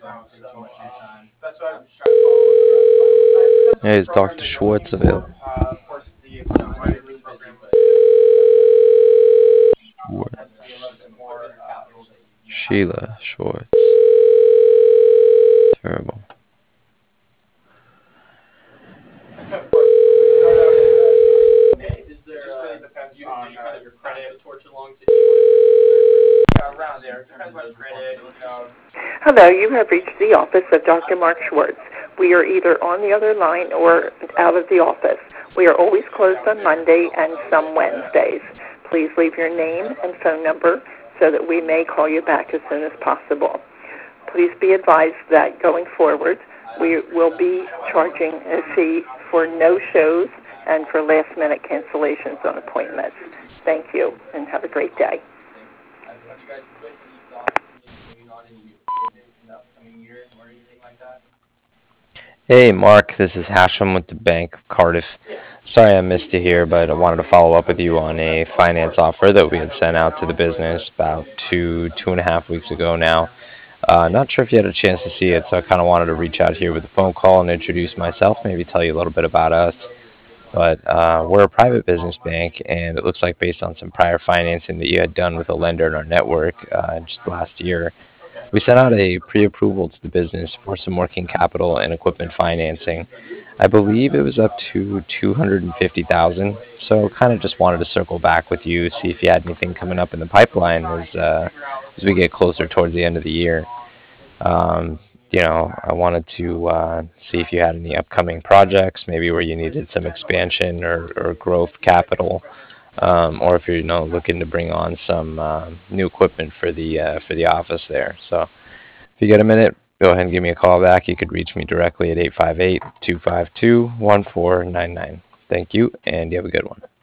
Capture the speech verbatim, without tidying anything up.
Hey, is doctor Schwartz available? Schwartz. Sheila Schwartz. Terrible. Hello, you have reached the office of Doctor Mark Schwartz. We are either on the other line or out of the office. We are always closed on Monday and some Wednesdays. Please leave your name and phone number so that we may call you back as soon as possible. Please be advised that going forward, we will be charging a fee for no-shows and for last-minute cancellations on appointments. Thank you, and have a great day. Hey, Mark, this is Hashem with the Bank of Cardiff. Sorry I missed you here, but I wanted to follow up with you on a finance offer that we had sent out to the business about two, two and a half weeks ago now. Uh, not sure if you had a chance to see it, so I kind of wanted to reach out here with a phone call and introduce myself, maybe tell you a little bit about us. But uh, we're a private business bank, and it looks like based on some prior financing that you had done with a lender in our network uh, just last year, we sent out a pre-approval to the business for some working capital and equipment financing. I believe it was up to two hundred fifty thousand dollars. So kind of just wanted to circle back with you, see if you had anything coming up in the pipeline as uh, as we get closer towards the end of the year. Um, you know, I wanted to uh, see if you had any upcoming projects, maybe where you needed some expansion or, or growth capital, um, or if you're you know looking to bring on some uh, new equipment for the uh, for the office there. So if you get a minute, go ahead and give me a call back. You could reach me directly at eight five eight, two five two, one four nine nine. Thank you, and you have a good one.